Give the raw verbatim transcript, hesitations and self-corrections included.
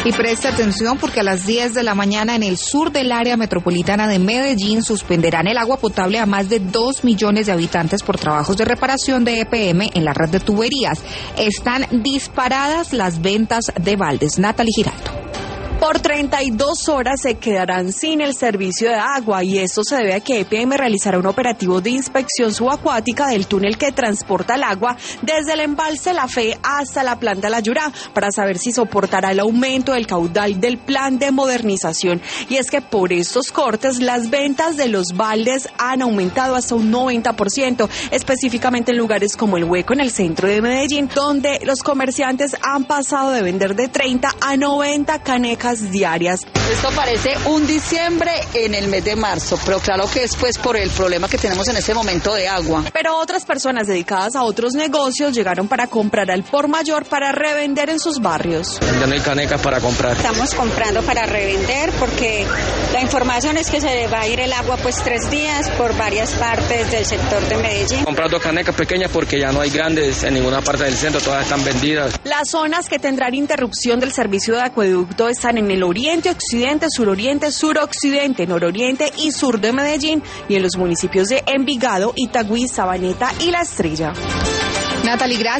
Y preste atención porque a las diez de la mañana en el sur del área metropolitana de Medellín suspenderán el agua potable a más de dos millones de habitantes por trabajos de reparación de E P M en la red de tuberías. Están disparadas las ventas de baldes. Natalie Giraldo. Por treinta y dos horas se quedarán sin el servicio de agua y esto se debe a que E P M realizará un operativo de inspección subacuática del túnel que transporta el agua desde el embalse La Fe hasta la planta La Yurá para saber si soportará el aumento del caudal del plan de modernización. Y es que por estos cortes las ventas de los baldes han aumentado hasta un noventa por ciento, específicamente en lugares como El Hueco en el centro de Medellín, donde los comerciantes han pasado de vender de treinta a noventa canecas diarias. Esto parece un diciembre en el mes de marzo, pero claro que es pues por el problema que tenemos en este momento de agua. Pero otras personas dedicadas a otros negocios llegaron para comprar al por mayor para revender en sus barrios. Ya no hay canecas para comprar. Estamos comprando para revender porque la información es que se va a ir el agua pues tres días por varias partes del sector de Medellín. Comprando canecas pequeñas porque ya no hay grandes en ninguna parte del centro, todas están vendidas. Las zonas que tendrán interrupción del servicio de acueducto están en el oriente, occidente, suroriente, suroccidente, nororiente y sur de Medellín y en los municipios de Envigado, Itagüí, Sabaneta y La Estrella. Natalie, gracias.